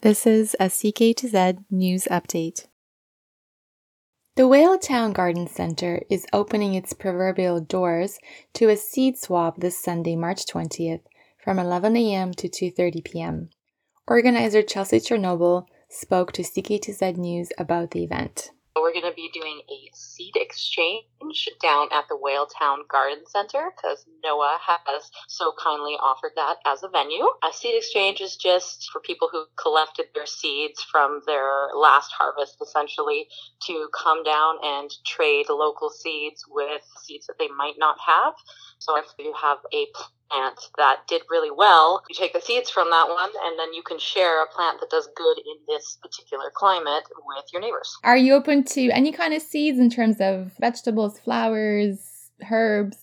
This is a CK2Z news update. The Whaletown Garden Centre is opening its proverbial doors to a seed swap this Sunday, March 20th, from 11 a.m. to 2:30 p.m. Organizer Chelsea Chernobyl spoke to CK2Z News about the event. We're going to be doing a seed exchange down at the Whaletown Garden Centre because NOAA has so kindly offered that as a venue. A seed exchange is just for people who collected their seeds from their last harvest, essentially, to come down and trade local seeds with seeds that they might not have. So if you have a plant that did really well, you take the seeds from that one and then you can share a plant that does good in this particular climate with your neighbors. Are you open to any kind of seeds in terms of vegetables, flowers, herbs?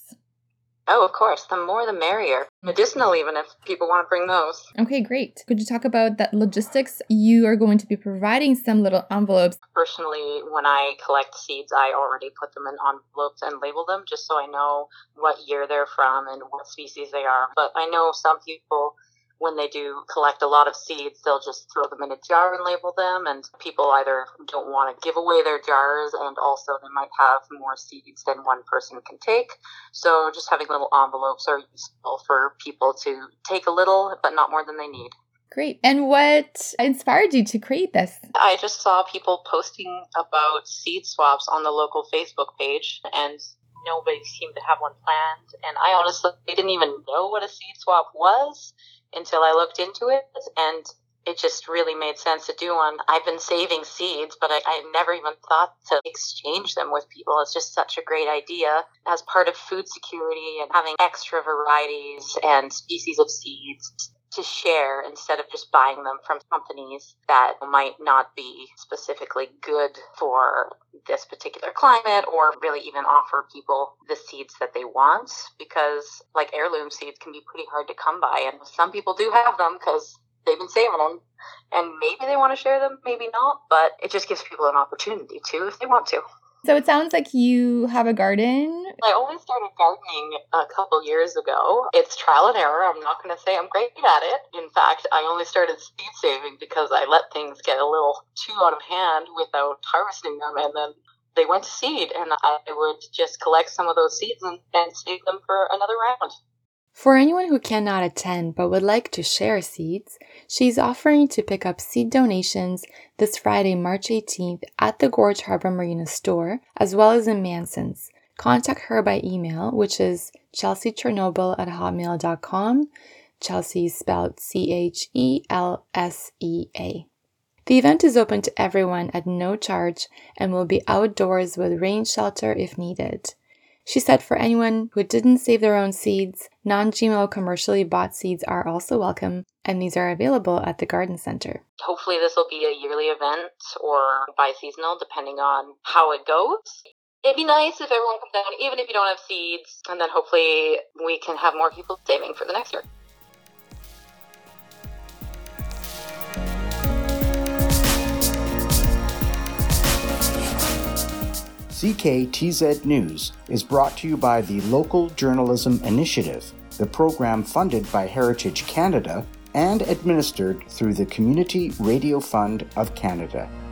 Oh, of course. The more the merrier. Medicinal even, if people want to bring those. Okay, great. Could you talk about that logistics? You are going to be providing some little envelopes. Personally, when I collect seeds, I already put them in envelopes and label them just so I know what year they're from and what species they are. But I know some people, when they do collect a lot of seeds, they'll just throw them in a jar and label them. And people either don't want to give away their jars, and also they might have more seeds than one person can take. So just having little envelopes are useful for people to take a little, but not more than they need. Great. And what inspired you to create this? I just saw people posting about seed swaps on the local Facebook page, and nobody seemed to have one planned. And I honestly didn't even know what a seed swap was until I looked into it, and it just really made sense to do one. I've been saving seeds, but I never even thought to exchange them with people. It's just such a great idea as part of food security and having extra varieties and species of seeds to share instead of just buying them from companies that might not be specifically good for this particular climate or really even offer people the seeds that they want, because like heirloom seeds can be pretty hard to come by, and some people do have them because they've been saving them and maybe they want to share them, maybe not, but it just gives people an opportunity to if they want to. So it sounds like you have a garden. I only started gardening a couple years ago. It's trial and error. I'm not going to say I'm great at it. In fact, I only started seed saving because I let things get a little too out of hand without harvesting them, and then they went to seed, and I would just collect some of those seeds and save them for another round. For anyone who cannot attend but would like to share seeds, she's offering to pick up seed donations this Friday, March 18th at the Gorge Harbor Marina store, as well as in Manson's. Contact her by email, which is chelseachernobyl@hotmail.com. Chelsea is spelled Chelsa. The event is open to everyone at no charge and will be outdoors with rain shelter if needed. She said for anyone who didn't save their own seeds, non-GMO commercially bought seeds are also welcome, and these are available at the Garden Centre. Hopefully this will be a yearly event or bi-seasonal, depending on how it goes. It'd be nice if everyone comes down, even if you don't have seeds, and then hopefully we can have more people saving for the next year. CK2Z News is brought to you by the Local Journalism Initiative, the program funded by Heritage Canada and administered through the Community Radio Fund of Canada.